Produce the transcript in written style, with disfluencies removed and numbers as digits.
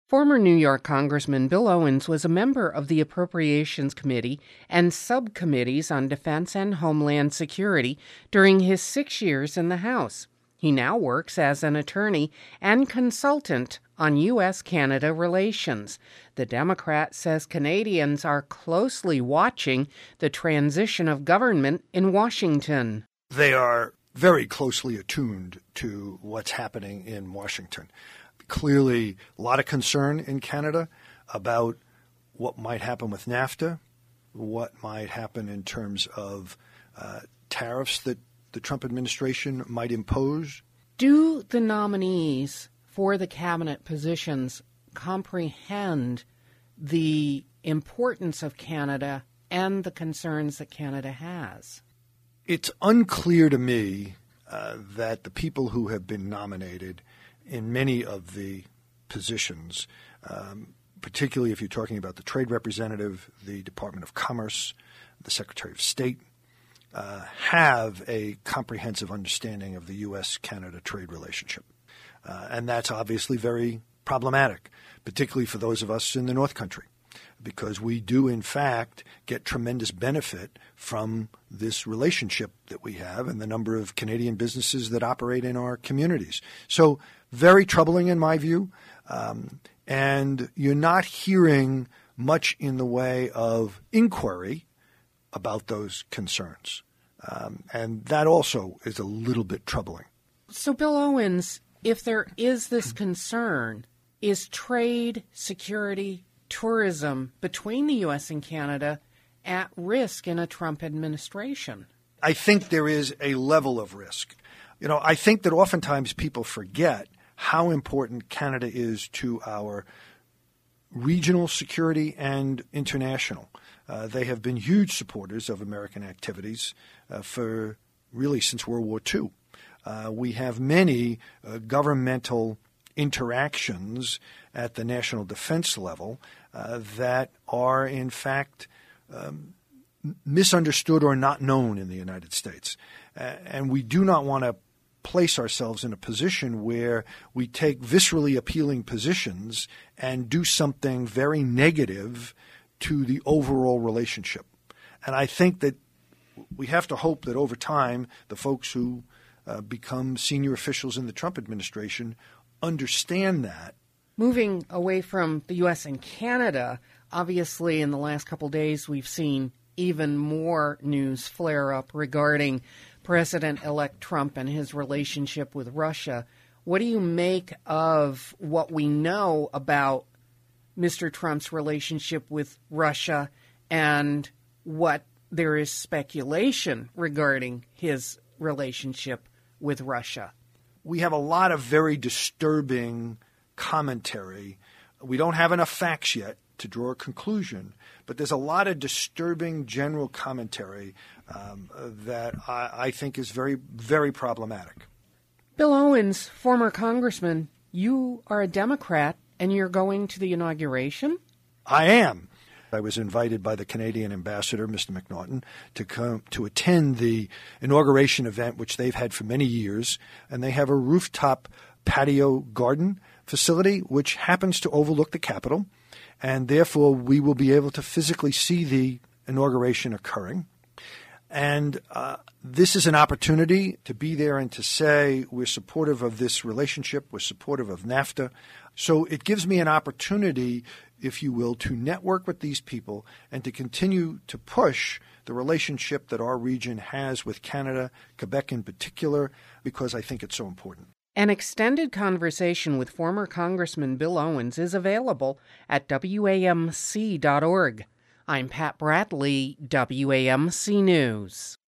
Former New York Congressman Bill Owens was a member of the Appropriations Committee and subcommittees on Defense and Homeland Security during his 6 years in the House. He now works as an attorney and consultant on U.S.-Canada relations. The Democrat says Canadians are closely watching the transition of government in Washington. They are very closely attuned to what's happening in Washington. Clearly, a lot of concern in Canada about what might happen with NAFTA, what might happen in terms of tariffs that the Trump administration might impose. Do the nominees for the cabinet positions comprehend the importance of Canada and the concerns that Canada has? It's unclear to me that the people who have been nominated in many of the positions, particularly if you're talking about the trade representative, the Department of Commerce, the Secretary of State, have a comprehensive understanding of the U.S.-Canada trade relationship. And that's obviously very problematic, particularly for those of us in the North Country, because we do, in fact, get tremendous benefit from this relationship that we have and the number of Canadian businesses that operate in our communities. So very troubling in my view. And you're not hearing much in the way of inquiry about those concerns. And that also is a little bit troubling. So, Bill Owens, if there is this concern, is trade, security, tourism between the U.S. and Canada at risk in a Trump administration? I think there is a level of risk. I think that oftentimes people forget how important Canada is to our regional security and international. They have been huge supporters of American activities for really since World War II. We have many governmental interactions at the national defense level that are, in fact, misunderstood or not known in the United States. And we do not want to place ourselves in a position where we take viscerally appealing positions and do something very negative to the overall relationship. And I think that we have to hope that over time the folks who become senior officials in the Trump administration understand that. Moving away from the U.S. and Canada, obviously in the last couple days we've seen even more news flare up regarding President-elect Trump and his relationship with Russia. What do you make of what we know about Mr. Trump's relationship with Russia and what there is speculation regarding his relationship with Russia? We have a lot of very disturbing commentary. We don't have enough facts yet to draw a conclusion, but there's a lot of disturbing general commentary that I think is very, very problematic. Bill Owens, former congressman, you are a Democrat and you're going to the inauguration? I am. I was invited by the Canadian ambassador, Mr. McNaughton, to come to attend the inauguration event, which they've had for many years, and they have a rooftop patio garden facility which happens to overlook the Capitol, and therefore we will be able to physically see the inauguration occurring. And this is an opportunity to be there and to say we're supportive of this relationship, we're supportive of NAFTA. So it gives me an opportunity, if you will, to network with these people and to continue to push the relationship that our region has with Canada, Quebec in particular, because I think it's so important. An extended conversation with former Congressman Bill Owens is available at WAMC.org. I'm Pat Bradley, WAMC News.